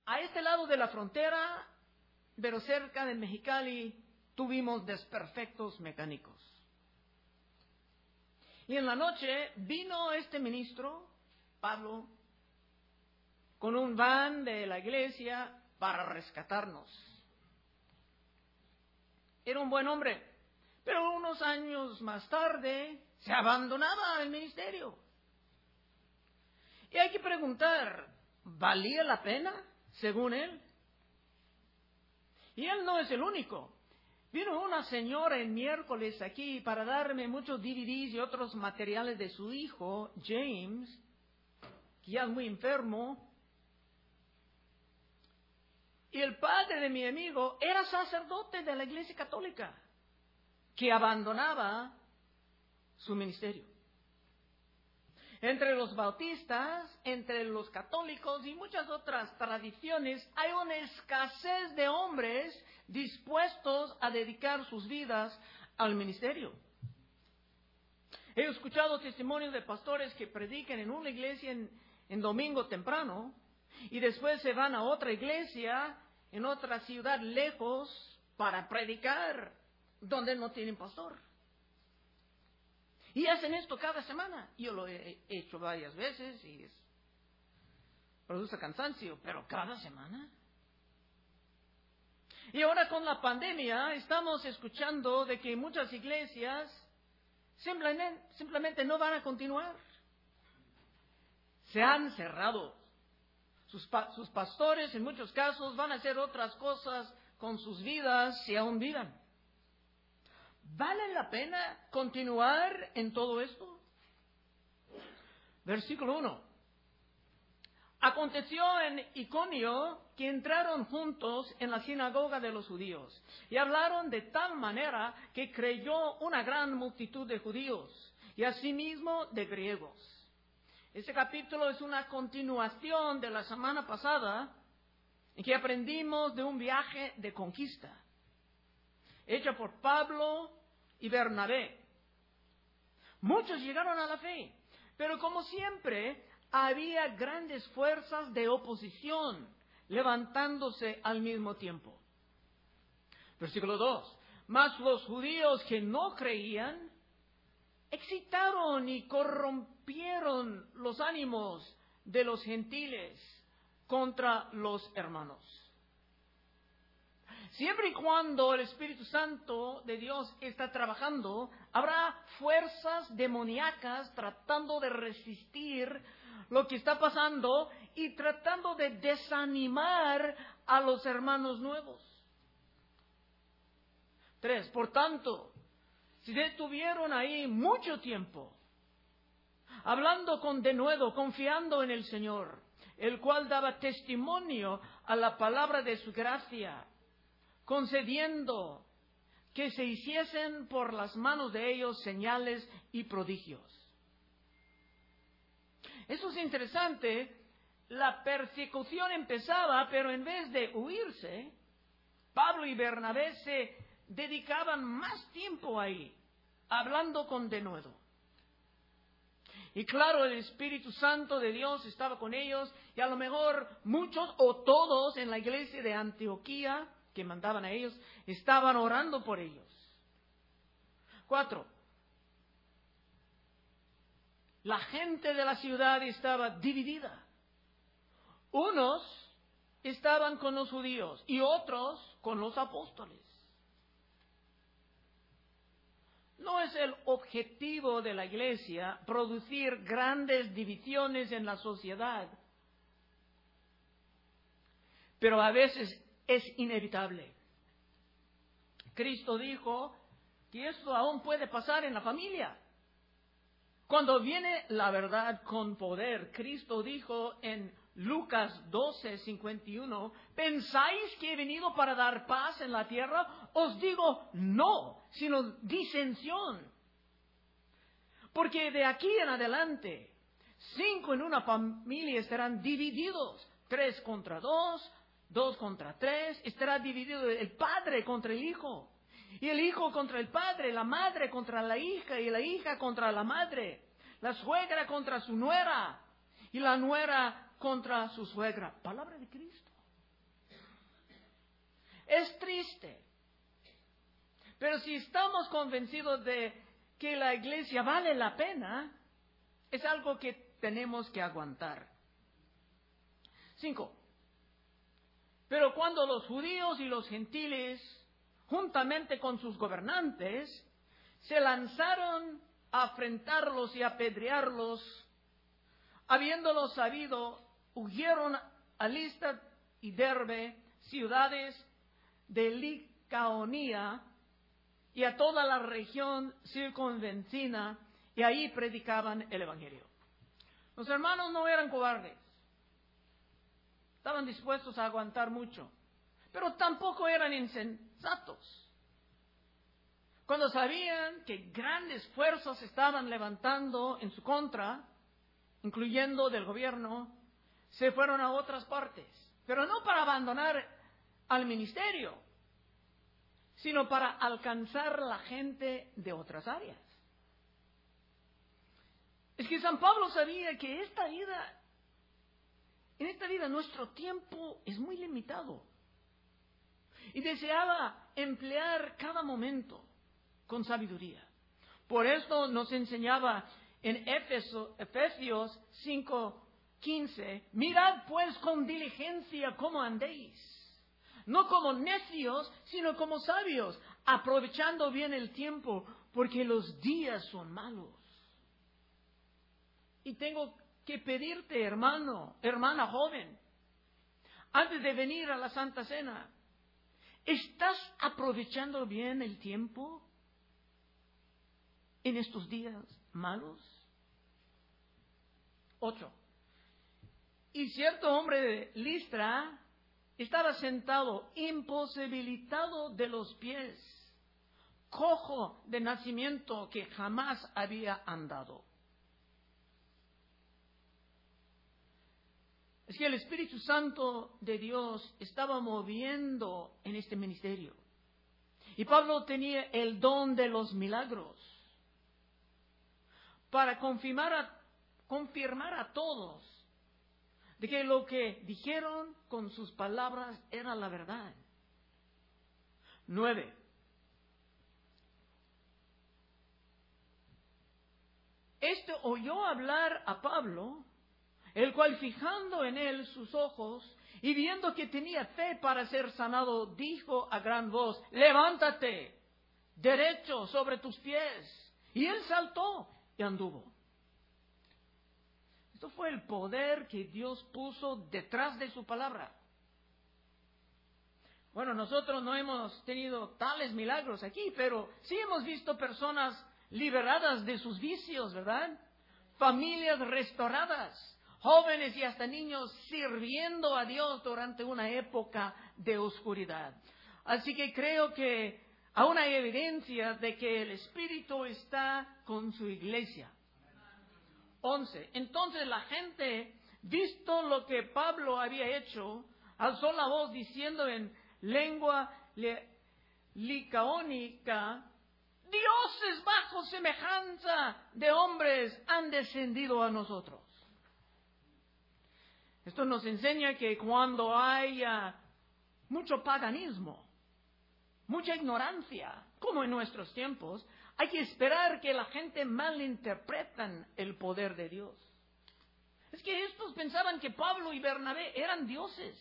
A este lado de la frontera, pero cerca de Mexicali, tuvimos desperfectos mecánicos. Y en la noche vino este ministro, Pablo, con un van de la iglesia para rescatarnos. Era un buen hombre, pero unos años más tarde se abandonaba el ministerio. Y hay que preguntar, ¿valía la pena, según él? Y él no es el único. Vino una señora el miércoles aquí para darme muchos DVDs y otros materiales de su hijo, James, que ya es muy enfermo. Y el padre de mi amigo era sacerdote de la Iglesia Católica, que abandonaba su ministerio. Entre los bautistas, entre los católicos y muchas otras tradiciones, hay una escasez de hombres dispuestos a dedicar sus vidas al ministerio. He escuchado testimonios de pastores que predican en una iglesia en domingo temprano y después se van a otra iglesia en otra ciudad lejos para predicar donde no tienen pastor. Y hacen esto cada semana. Yo lo he hecho varias veces y produce cansancio, pero cada semana. Y ahora con la pandemia estamos escuchando de que muchas iglesias simplemente no van a continuar. Se han cerrado. Sus pastores en muchos casos van a hacer otras cosas con sus vidas si aún vivan. ¿Vale la pena continuar en todo esto? Versículo 1. Aconteció en Iconio que entraron juntos en la sinagoga de los judíos y hablaron de tal manera que creyó una gran multitud de judíos y asimismo de griegos. Este capítulo es una continuación de la semana pasada en que aprendimos de un viaje de conquista hecha por Pablo y Bernabé. Muchos llegaron a la fe, pero como siempre había grandes fuerzas de oposición levantándose al mismo tiempo. Versículo 2. Mas los judíos que no creían excitaron y corrompieron los ánimos de los gentiles contra los hermanos. Siempre y cuando el Espíritu Santo de Dios está trabajando, habrá fuerzas demoníacas tratando de resistir lo que está pasando y tratando de desanimar a los hermanos nuevos. 3. Por tanto, si estuvieron ahí mucho tiempo, hablando con denuedo, confiando en el Señor, el cual daba testimonio a la palabra de su gracia, concediendo que se hiciesen por las manos de ellos señales y prodigios. Eso es interesante. La persecución empezaba, pero en vez de huirse, Pablo y Bernabé se dedicaban más tiempo ahí, hablando con denuedo. Y claro, el Espíritu Santo de Dios estaba con ellos, y a lo mejor muchos o todos en la iglesia de Antioquía que mandaban a ellos, estaban orando por ellos. 4. La gente de la ciudad estaba dividida. Unos estaban con los judíos y otros con los apóstoles. No es el objetivo de la iglesia producir grandes divisiones en la sociedad, pero a veces es inevitable. Cristo dijo que esto aún puede pasar en la familia. Cuando viene la verdad con poder, Cristo dijo en Lucas 12:51, ¿pensáis que he venido para dar paz en la tierra? Os digo no, sino disensión. Porque de aquí en adelante, 5 en una familia estarán divididos, 3 contra 2, 2 contra 3, estará dividido el padre contra el hijo, y el hijo contra el padre, la madre contra la hija, y la hija contra la madre, la suegra contra su nuera, y la nuera contra su suegra. Palabra de Cristo. Es triste. Pero si estamos convencidos de que la iglesia vale la pena, es algo que tenemos que aguantar. 5. Pero cuando los judíos y los gentiles, juntamente con sus gobernantes, se lanzaron a afrentarlos y apedrearlos, habiéndolo sabido, huyeron a Listra y Derbe, ciudades de Licaonía, y a toda la región circunvecina, y ahí predicaban el Evangelio. Los hermanos no eran cobardes. Estaban dispuestos a aguantar mucho, pero tampoco eran insensatos. Cuando sabían que grandes fuerzas se estaban levantando en su contra, incluyendo del gobierno, se fueron a otras partes, pero no para abandonar al ministerio, sino para alcanzar la gente de otras áreas. Es que San Pablo sabía que en esta vida nuestro tiempo es muy limitado y deseaba emplear cada momento con sabiduría. Por esto nos enseñaba en Efesios 5:15, mirad pues con diligencia cómo andéis, no como necios, sino como sabios, aprovechando bien el tiempo, porque los días son malos. Y tengo que pedirte, hermano, hermana joven, antes de venir a la Santa Cena, ¿estás aprovechando bien el tiempo en estos días malos? 8. Y cierto hombre de Listra estaba sentado, imposibilitado de los pies, cojo de nacimiento, que jamás había andado. Es que el Espíritu Santo de Dios estaba moviendo en este ministerio. Y Pablo tenía el don de los milagros para confirmar a todos de que lo que dijeron con sus palabras era la verdad. 9. Este oyó hablar a Pablo, el cual, fijando en él sus ojos y viendo que tenía fe para ser sanado, dijo a gran voz, levántate, derecho sobre tus pies. Y él saltó y anduvo. Esto fue el poder que Dios puso detrás de su palabra. Bueno, nosotros no hemos tenido tales milagros aquí, pero sí hemos visto personas liberadas de sus vicios, ¿verdad? Familias restauradas. Jóvenes y hasta niños sirviendo a Dios durante una época de oscuridad. Así que creo que aún hay evidencia de que el Espíritu está con su iglesia. 11. Entonces la gente, visto lo que Pablo había hecho, alzó la voz diciendo en lengua licaónica, dioses bajo semejanza de hombres han descendido a nosotros. Esto nos enseña que cuando haya mucho paganismo, mucha ignorancia, como en nuestros tiempos, hay que esperar que la gente malinterpretan el poder de Dios. Es que estos pensaban que Pablo y Bernabé eran dioses.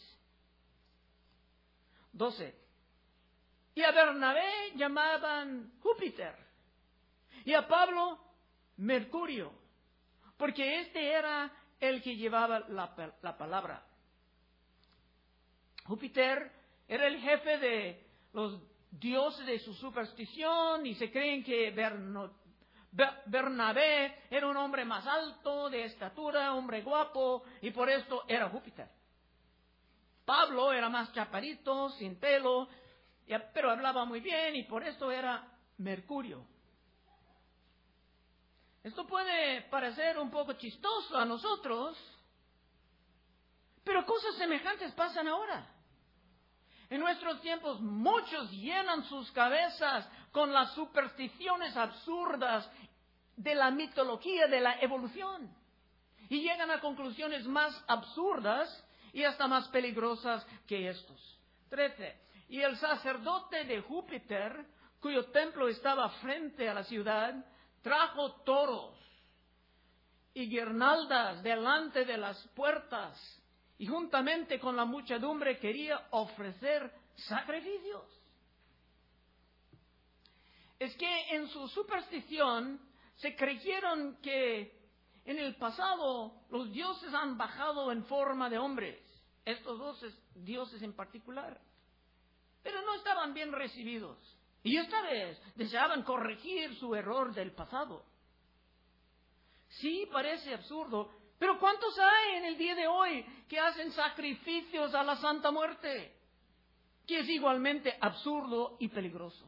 12. Y a Bernabé llamaban Júpiter y a Pablo Mercurio, porque este era el que llevaba la palabra. Júpiter era el jefe de los dioses de su superstición y se creen que Bernabé era un hombre más alto, de estatura, hombre guapo, y por esto era Júpiter. Pablo era más chaparrito, sin pelo, pero hablaba muy bien y por esto era Mercurio. Esto puede parecer un poco chistoso a nosotros, pero cosas semejantes pasan ahora. En nuestros tiempos muchos llenan sus cabezas con las supersticiones absurdas de la mitología de la evolución y llegan a conclusiones más absurdas y hasta más peligrosas que estos. 13. Y el sacerdote de Júpiter, cuyo templo estaba frente a la ciudad, trajo toros y guirnaldas delante de las puertas, y juntamente con la muchedumbre quería ofrecer sacrificios. Es que en su superstición se creyeron que en el pasado los dioses han bajado en forma de hombres, estos dos dioses en particular, pero no estaban bien recibidos. Y esta vez deseaban corregir su error del pasado. Sí, parece absurdo, pero ¿cuántos hay en el día de hoy que hacen sacrificios a la Santa Muerte? Que es igualmente absurdo y peligroso.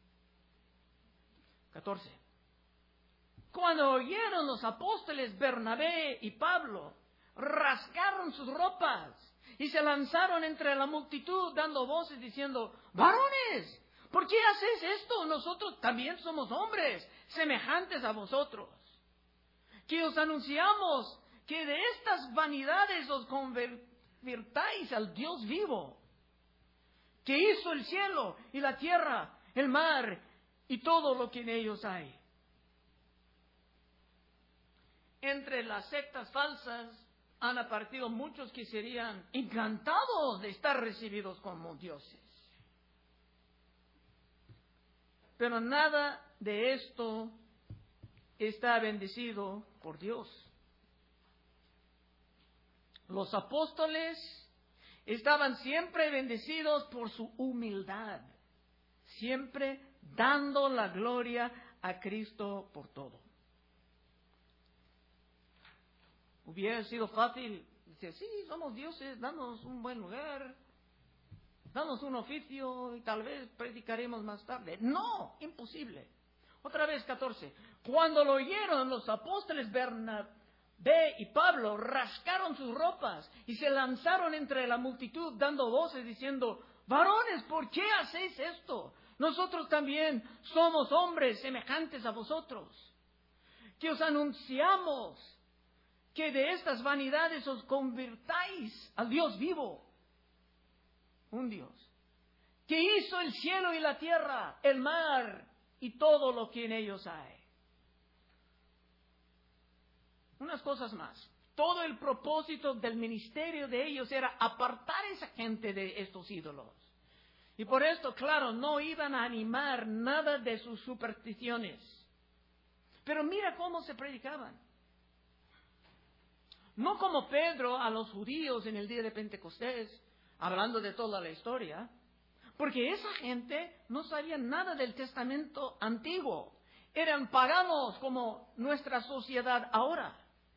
14. Cuando oyeron los apóstoles Bernabé y Pablo, rasgaron sus ropas y se lanzaron entre la multitud dando voces diciendo: varones, ¿por qué hacéis esto? Nosotros también somos hombres semejantes a vosotros, que os anunciamos que de estas vanidades os convirtáis al Dios vivo, que hizo el cielo y la tierra, el mar y todo lo que en ellos hay. Entre las sectas falsas han aparecido muchos que serían encantados de estar recibidos como dioses. Pero nada de esto está bendecido por Dios. Los apóstoles estaban siempre bendecidos por su humildad, siempre dando la gloria a Cristo por todo. Hubiera sido fácil decir: sí, somos dioses, danos un buen lugar, danos un oficio y tal vez predicaremos más tarde. No, imposible. Otra vez, 14. Cuando lo oyeron, los apóstoles Bernabé y Pablo rascaron sus ropas y se lanzaron entre la multitud dando voces diciendo: varones, ¿por qué hacéis esto? Nosotros también somos hombres semejantes a vosotros, que os anunciamos que de estas vanidades os convirtáis al Dios vivo, un Dios que hizo el cielo y la tierra, el mar y todo lo que en ellos hay. Unas cosas más. Todo el propósito del ministerio de ellos era apartar a esa gente de estos ídolos. Y por esto, claro, no iban a animar nada de sus supersticiones. Pero mira cómo se predicaban. No como Pedro a los judíos en el día de Pentecostés, hablando de toda la historia, porque esa gente no sabía nada del Testamento antiguo. Eran paganos como nuestra sociedad ahora.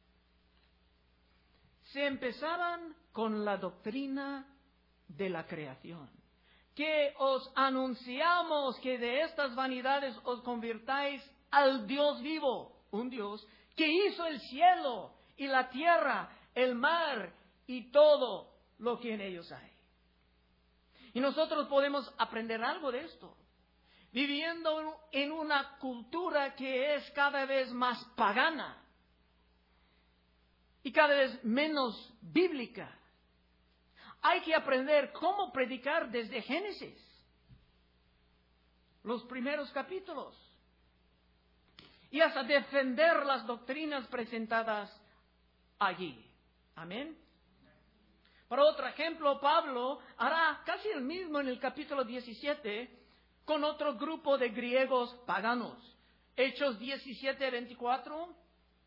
Se empezaban con la doctrina de la creación, que os anunciamos que de estas vanidades os convirtáis al Dios vivo, un Dios que hizo el cielo y la tierra, el mar y todo lo que en ellos hay. Y nosotros podemos aprender algo de esto, viviendo en una cultura que es cada vez más pagana y cada vez menos bíblica. Hay que aprender cómo predicar desde Génesis, los primeros capítulos, y hasta defender las doctrinas presentadas allí. Amén. Para otro ejemplo, Pablo hará casi el mismo en el capítulo 17 con otro grupo de griegos paganos. Hechos 17:24.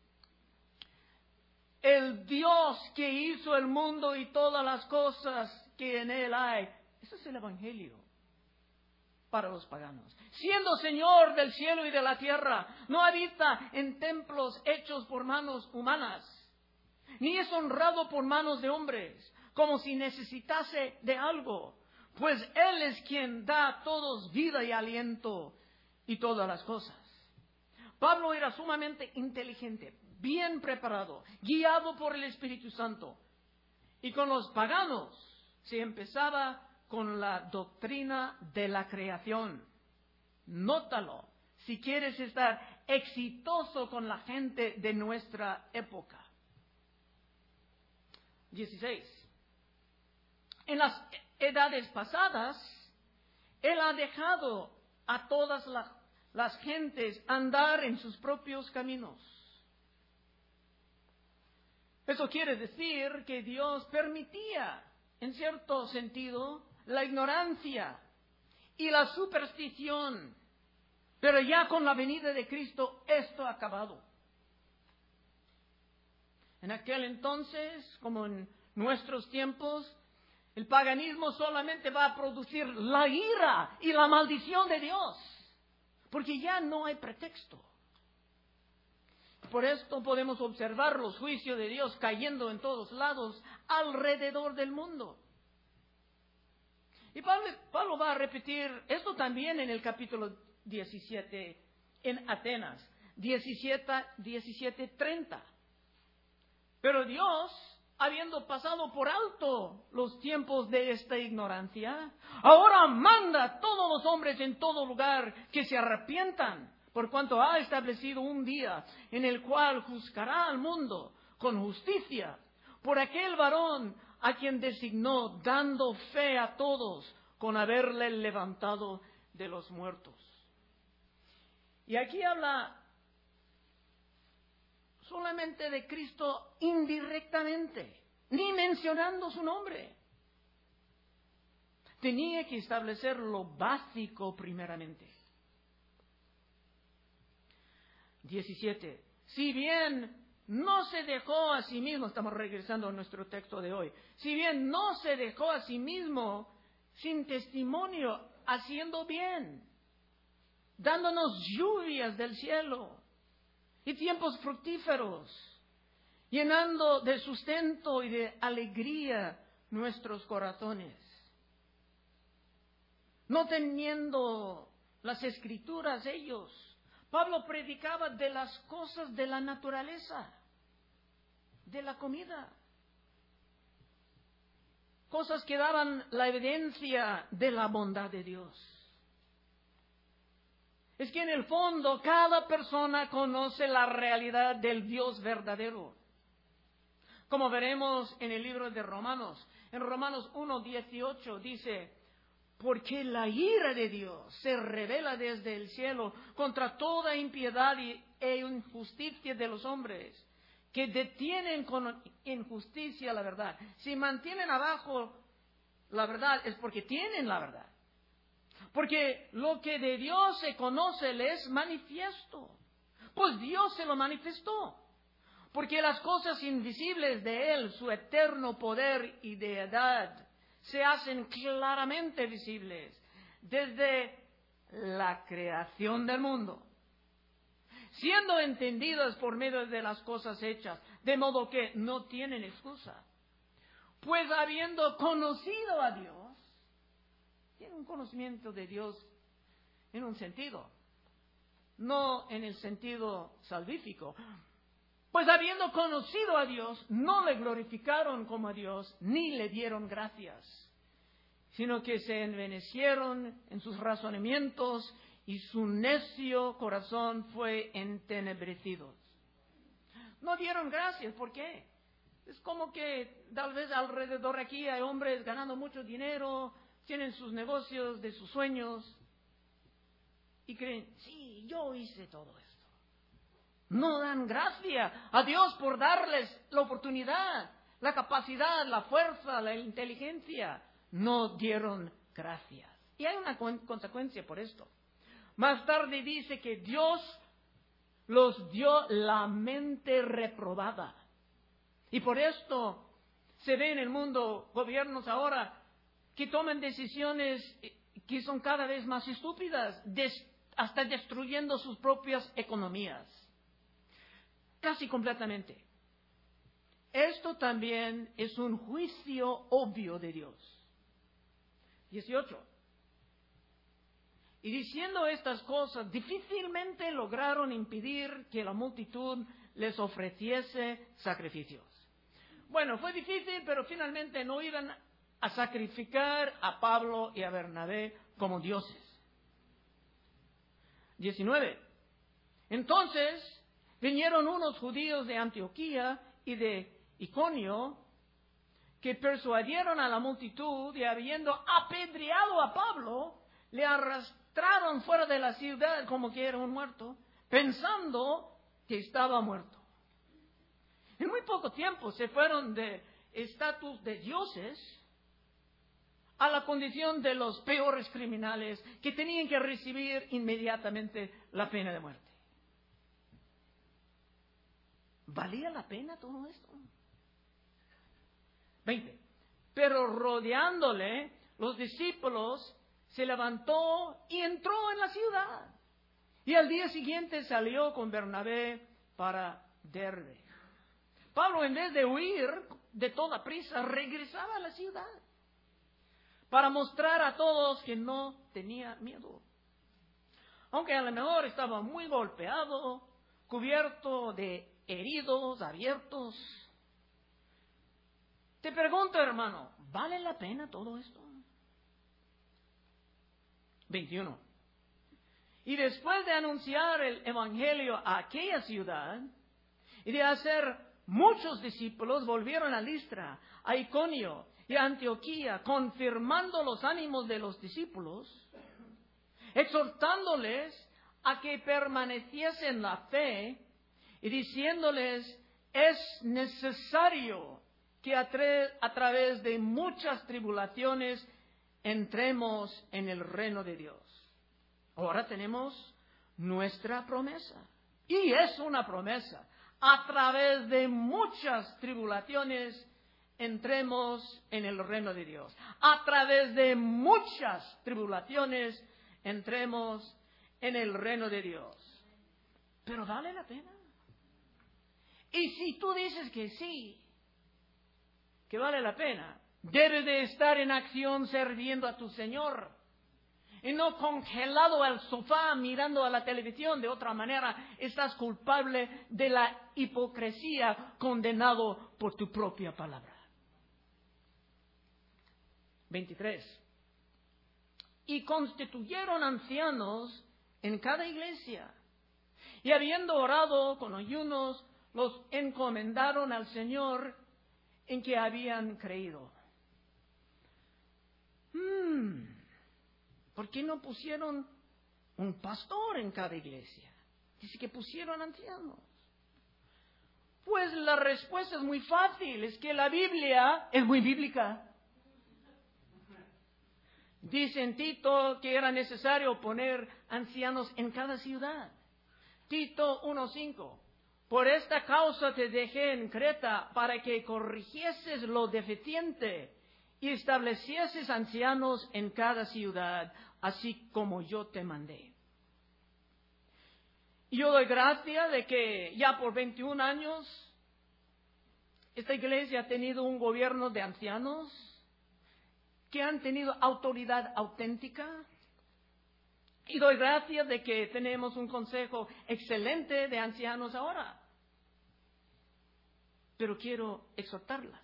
El Dios que hizo el mundo y todas las cosas que en él hay. Ese es el Evangelio para los paganos. Siendo Señor del cielo y de la tierra, no habita en templos hechos por manos humanas, ni es honrado por manos de hombres, como si necesitase de algo, pues Él es quien da a todos vida y aliento y todas las cosas. Pablo era sumamente inteligente, bien preparado, guiado por el Espíritu Santo. Y con los paganos se empezaba con la doctrina de la creación. Nótalo, si quieres estar exitoso con la gente de nuestra época. 16. En las edades pasadas, Él ha dejado a todas las gentes andar en sus propios caminos. Eso quiere decir que Dios permitía, en cierto sentido, la ignorancia y la superstición. Pero ya con la venida de Cristo, esto ha acabado. En aquel entonces, como en nuestros tiempos, el paganismo solamente va a producir la ira y la maldición de Dios, porque ya no hay pretexto. Por esto podemos observar los juicios de Dios cayendo en todos lados alrededor del mundo. Y Pablo va a repetir esto también en el capítulo 17 en Atenas, 17:30. Pero Dios, habiendo pasado por alto los tiempos de esta ignorancia, ahora manda a todos los hombres en todo lugar que se arrepientan, por cuanto ha establecido un día en el cual juzgará al mundo con justicia por aquel varón a quien designó, dando fe a todos con haberle levantado de los muertos. Y aquí habla solamente de Cristo indirectamente, ni mencionando su nombre. Tenía que establecer lo básico primeramente. 17. Si bien no se dejó a sí mismo, estamos regresando a nuestro texto de hoy, si bien no se dejó a sí mismo sin testimonio, haciendo bien, dándonos lluvias del cielo y tiempos fructíferos, llenando de sustento y de alegría nuestros corazones. No teniendo las Escrituras ellos, Pablo predicaba de las cosas de la naturaleza, de la comida, cosas que daban la evidencia de la bondad de Dios. Es que en el fondo cada persona conoce la realidad del Dios verdadero. Como veremos en el libro de Romanos, en Romanos 1:18 dice: porque la ira de Dios se revela desde el cielo contra toda impiedad e injusticia de los hombres, que detienen con injusticia la verdad. Si mantienen abajo la verdad es porque tienen la verdad. Porque lo que de Dios se conoce le es manifiesto. Pues Dios se lo manifestó. Porque las cosas invisibles de Él, su eterno poder y deidad, se hacen claramente visibles desde la creación del mundo, siendo entendidas por medio de las cosas hechas, de modo que no tienen excusa. Pues habiendo conocido a Dios, tiene un conocimiento de Dios en un sentido, no en el sentido salvífico. Pues habiendo conocido a Dios, no le glorificaron como a Dios, ni le dieron gracias, sino que se envanecieron en sus razonamientos y su necio corazón fue entenebrecido. No dieron gracias, ¿por qué? Es como que tal vez alrededor aquí hay hombres ganando mucho dinero, tienen sus negocios de sus sueños y creen, sí, yo hice todo esto. No dan gracia a Dios por darles la oportunidad, la capacidad, la fuerza, la inteligencia. No dieron gracias. Y hay una consecuencia por esto. Más tarde dice que Dios los dio la mente reprobada. Y por esto se ve en el mundo gobiernos ahora que toman decisiones que son cada vez más estúpidas, hasta destruyendo sus propias economías. Casi completamente. Esto también es un juicio obvio de Dios. 18. Y diciendo estas cosas, difícilmente lograron impedir que la multitud les ofreciese sacrificios. Bueno, fue difícil, pero finalmente no iban a sacrificar a Pablo y a Bernabé como dioses. 19. Entonces vinieron unos judíos de Antioquía y de Iconio que persuadieron a la multitud y habiendo apedreado a Pablo, le arrastraron fuera de la ciudad como que era un muerto, pensando que estaba muerto. En muy poco tiempo se fueron de estatus de dioses a la condición de los peores criminales que tenían que recibir inmediatamente la pena de muerte. ¿Valía la pena todo esto? 20. Pero rodeándole, los discípulos se levantó y entró en la ciudad. Y al día siguiente salió con Bernabé para Derbe. Pablo, en vez de huir de toda prisa, regresaba a la ciudad para mostrar a todos que no tenía miedo. Aunque a lo mejor estaba muy golpeado, cubierto de heridos abiertos. Te pregunto, hermano, ¿vale la pena todo esto? 21. Y después de anunciar el evangelio a aquella ciudad y de hacer muchos discípulos, volvieron a Listra, a Iconio y a Antioquía, confirmando los ánimos de los discípulos, exhortándoles a que permaneciesen en la fe y diciéndoles, es necesario que a través de muchas tribulaciones entremos en el reino de Dios. Ahora tenemos nuestra promesa. Y es una promesa. A través de muchas tribulaciones entremos en el reino de Dios. A través de muchas tribulaciones entremos en el reino de Dios. Pero ¿vale la pena? Y si tú dices que sí, que vale la pena, debes de estar en acción sirviendo a tu Señor y no congelado al sofá mirando a la televisión. De otra manera, estás culpable de la hipocresía, condenado por tu propia palabra. 23. Y constituyeron ancianos en cada iglesia, y habiendo orado con ayunos, los encomendaron al Señor en que habían creído. ¿Por qué no pusieron un pastor en cada iglesia? Dice que pusieron ancianos. Pues la respuesta es muy fácil, es que la Biblia es muy bíblica. Dice en Tito que era necesario poner ancianos en cada ciudad. Tito 1:5. Por esta causa te dejé en Creta, para que corrigieses lo deficiente y establecieses ancianos en cada ciudad, así como yo te mandé. Y yo doy gracia de que ya por 21 años esta iglesia ha tenido un gobierno de ancianos que han tenido autoridad auténtica. Y doy gracias de que tenemos un consejo excelente de ancianos ahora. Pero quiero exhortarles,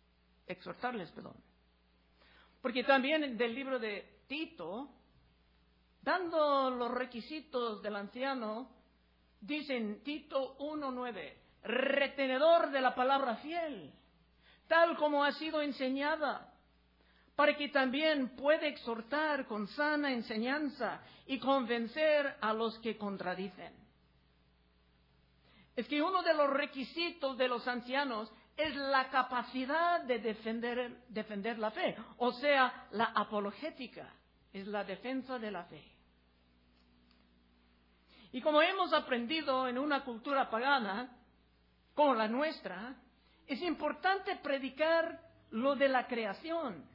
porque también del libro de Tito, dando los requisitos del anciano, dicen Tito 1:9, retenedor de la palabra fiel, tal como ha sido enseñada, para que también pueda exhortar con sana enseñanza y convencer a los que contradicen. Es que uno de los requisitos de los ancianos es la capacidad de defender la fe, o sea, la apologética, es la defensa de la fe. Y como hemos aprendido en una cultura pagana, como la nuestra, es importante predicar lo de la creación.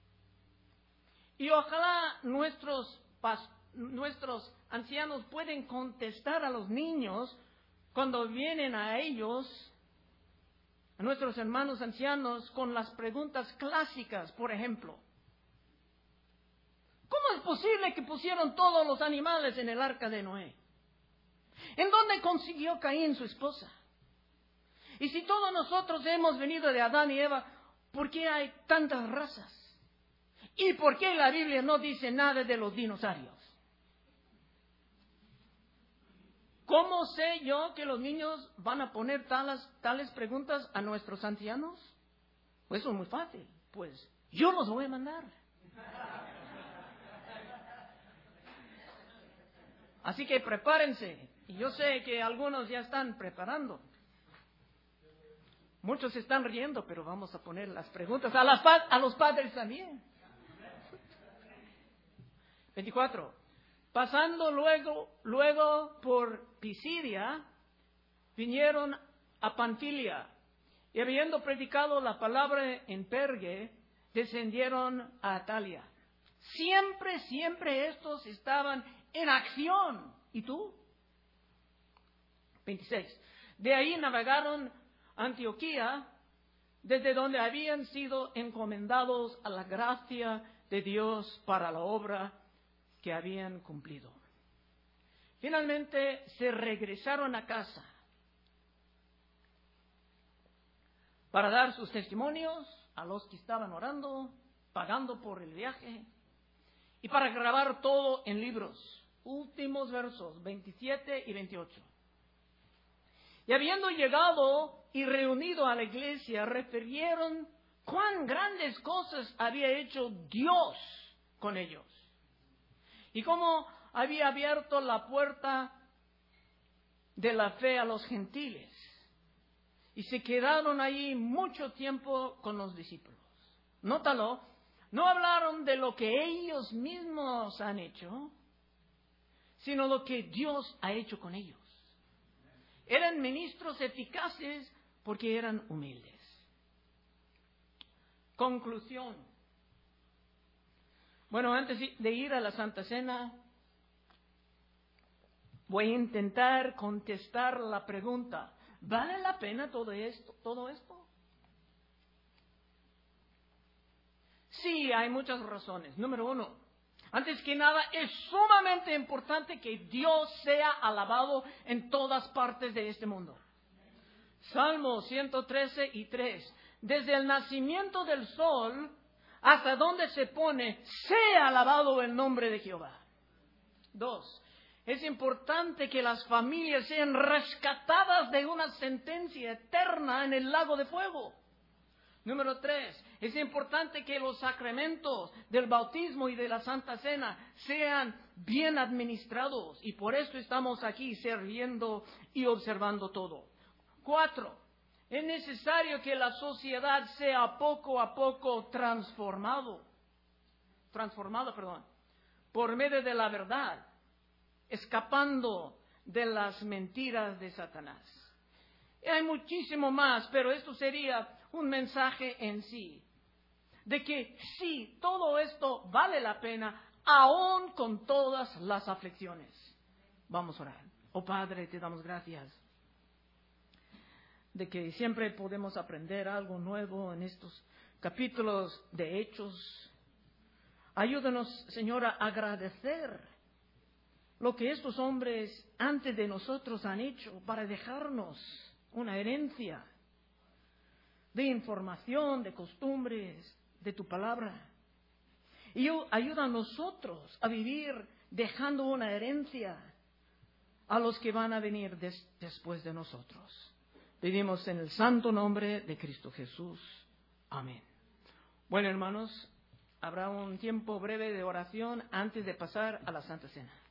Y ojalá nuestros ancianos pueden contestar a los niños cuando vienen a ellos, a nuestros hermanos ancianos, con las preguntas clásicas, por ejemplo. ¿Cómo es posible que pusieron todos los animales en el arca de Noé? ¿En dónde consiguió Caín su esposa? Y si todos nosotros hemos venido de Adán y Eva, ¿por qué hay tantas razas? ¿Y por qué la Biblia no dice nada de los dinosaurios? ¿Cómo sé yo que los niños van a poner tales preguntas a nuestros ancianos? Pues eso es muy fácil. Pues yo los voy a mandar. Así que prepárense. Y yo sé que algunos ya están preparando. Muchos se están riendo, pero vamos a poner las preguntas a los padres también. 24. Pasando luego por Pisidia, vinieron a Panfilia, y habiendo predicado la palabra en Perge, descendieron a Atalia. Siempre estos estaban en acción. ¿Y tú? 26. De ahí navegaron a Antioquía, desde donde habían sido encomendados a la gracia de Dios para la obra que habían cumplido. Finalmente se regresaron a casa para dar sus testimonios a los que estaban orando, pagando por el viaje, y para grabar todo en libros. Últimos versos, 27 y 28. Y habiendo llegado y reunido a la iglesia, refirieron cuán grandes cosas había hecho Dios con ellos, y cómo había abierto la puerta de la fe a los gentiles. Y se quedaron allí mucho tiempo con los discípulos. Nótalo, no hablaron de lo que ellos mismos han hecho, sino lo que Dios ha hecho con ellos. Eran ministros eficaces porque eran humildes. Conclusión. Bueno, antes de ir a la Santa Cena, voy a intentar contestar la pregunta: ¿vale la pena todo esto? Sí, hay muchas razones. Número 1, antes que nada, es sumamente importante que Dios sea alabado en todas partes de este mundo. Salmo 113 y 3. Desde el nacimiento del sol hasta donde se pone, sea alabado el nombre de Jehová. 2. Es importante que las familias sean rescatadas de una sentencia eterna en el lago de fuego. Número 3. Es importante que los sacramentos del bautismo y de la Santa Cena sean bien administrados. Y por eso estamos aquí sirviendo y observando todo. 4. Es necesario que la sociedad sea poco a poco transformada, por medio de la verdad, escapando de las mentiras de Satanás. Y hay muchísimo más, pero esto sería un mensaje en sí, de que sí, todo esto vale la pena, aún con todas las aflicciones. Vamos a orar. Oh Padre, te damos gracias de que siempre podemos aprender algo nuevo en estos capítulos de Hechos. Ayúdanos, Señor, a agradecer lo que estos hombres antes de nosotros han hecho para dejarnos una herencia de información, de costumbres, de tu palabra. Y ayuda a nosotros a vivir dejando una herencia a los que van a venir después de nosotros. Pedimos en el santo nombre de Cristo Jesús. Amén. Bueno, hermanos, habrá un tiempo breve de oración antes de pasar a la Santa Cena.